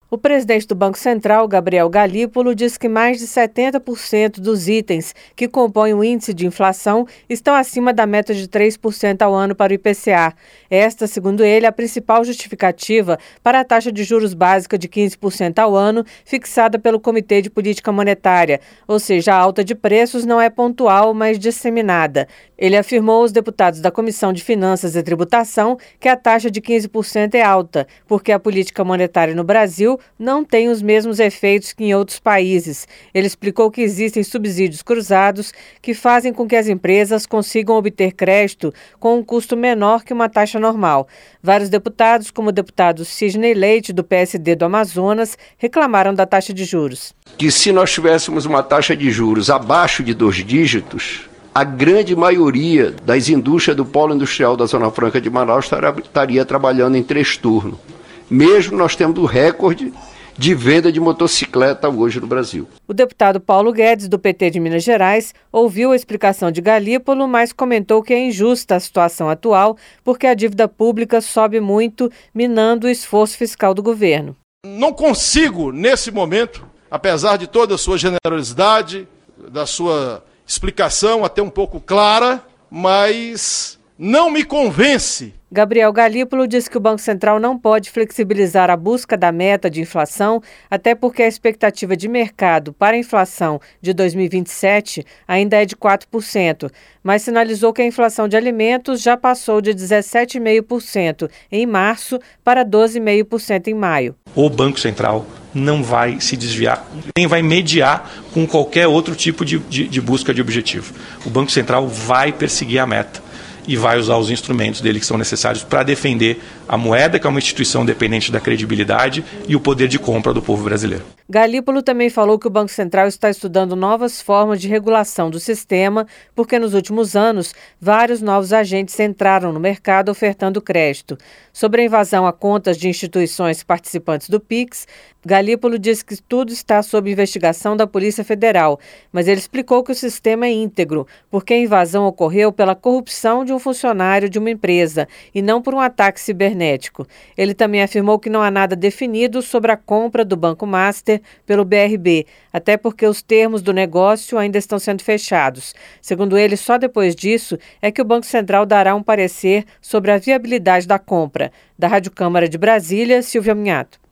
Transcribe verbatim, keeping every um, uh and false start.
O presidente do Banco Central, Gabriel Galípolo, diz que mais de setenta por cento dos itens que compõem o índice de inflação estão acima da meta de três por cento ao ano para o I P C A. Esta, segundo ele, é a principal justificativa para a taxa de juros básica de quinze por cento ao ano fixada pelo Comitê de Política Monetária, ou seja, a alta de preços não é pontual, mas disseminada. Ele afirmou aos deputados da Comissão de Finanças e Tributação que a taxa de quinze por cento é alta, porque a política monetária no Brasil não tem os mesmos efeitos que em outros países. Ele explicou que existem subsídios cruzados que fazem com que as empresas consigam obter crédito com um custo menor que uma taxa normal. Vários deputados, como o deputado Sidney Leite, do P S D do Amazonas, reclamaram da taxa de juros. Que se nós tivéssemos uma taxa de juros abaixo de dois dígitos, a grande maioria das indústrias do polo industrial da Zona Franca de Manaus estaria trabalhando em três turnos. Mesmo nós temos o recorde de venda de motocicleta hoje no Brasil. O deputado Paulo Guedes, do P T de Minas Gerais, ouviu a explicação de Galípolo, mas comentou que é injusta a situação atual porque a dívida pública sobe muito, minando o esforço fiscal do governo. Não consigo, nesse momento, apesar de toda a sua generosidade, da sua explicação até um pouco clara, mas não me convence. Gabriel Galípolo diz que o Banco Central não pode flexibilizar a busca da meta de inflação, até porque a expectativa de mercado para a inflação de dois mil e vinte e sete ainda é de quatro por cento, mas sinalizou que a inflação de alimentos já passou de dezessete vírgula cinco por cento em março para doze vírgula cinco por cento em maio. O Banco Central não vai se desviar, nem vai mediar com qualquer outro tipo de, de, de busca de objetivo. O Banco Central vai perseguir a meta e vai usar os instrumentos dele que são necessários para defender a moeda, que é uma instituição dependente da credibilidade, e o poder de compra do povo brasileiro. Galípolo também falou que o Banco Central está estudando novas formas de regulação do sistema, porque nos últimos anos, vários novos agentes entraram no mercado ofertando crédito. Sobre a invasão a contas de instituições participantes do Pix, Galípolo disse que tudo está sob investigação da Polícia Federal, mas ele explicou que o sistema é íntegro, porque a invasão ocorreu pela corrupção de um funcionário de uma empresa e não por um ataque cibernético. Ele também afirmou que não há nada definido sobre a compra do Banco Master pelo B R B, até porque os termos do negócio ainda estão sendo fechados. Segundo ele, só depois disso é que o Banco Central dará um parecer sobre a viabilidade da compra. Da Rádio Câmara de Brasília, Silvia Minhato.